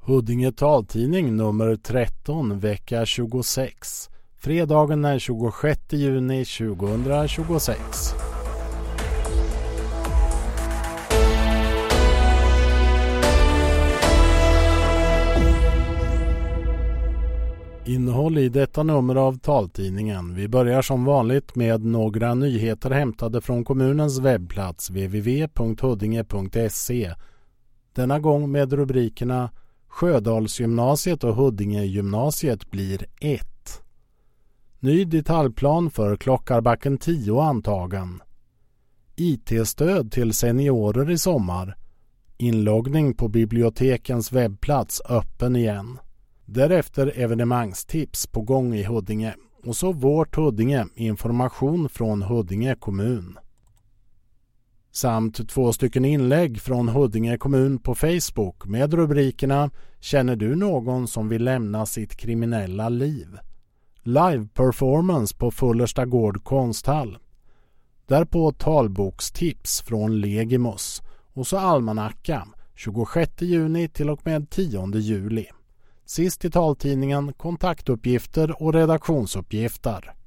Huddinge taltidning nummer 13 vecka 26. Fredagen den 26 juni 2026. Innehåll i detta nummer av taltidningen. Vi börjar som vanligt med några nyheter hämtade från kommunens webbplats www.huddinge.se. Denna gång med rubrikerna Sjödalsgymnasiet och Huddingegymnasiet blir ett. Ny detaljplan för Klockarbacken 10 antagen. IT-stöd till seniorer i sommar. Inloggning på bibliotekens webbplats öppen igen. Därefter evenemangstips på gång i Huddinge. Och så Vårt Huddinge, information från Huddinge kommun. Samt 2 stycken inlägg från Huddinge kommun på Facebook med rubrikerna Känner du någon som vill lämna sitt kriminella liv? Live performance på Fullersta gård konsthall. Därpå talbokstips från Legimos. Och så almanacka 26 juni till och med 10 juli. Sist i taltidningen kontaktuppgifter och redaktionsuppgifter.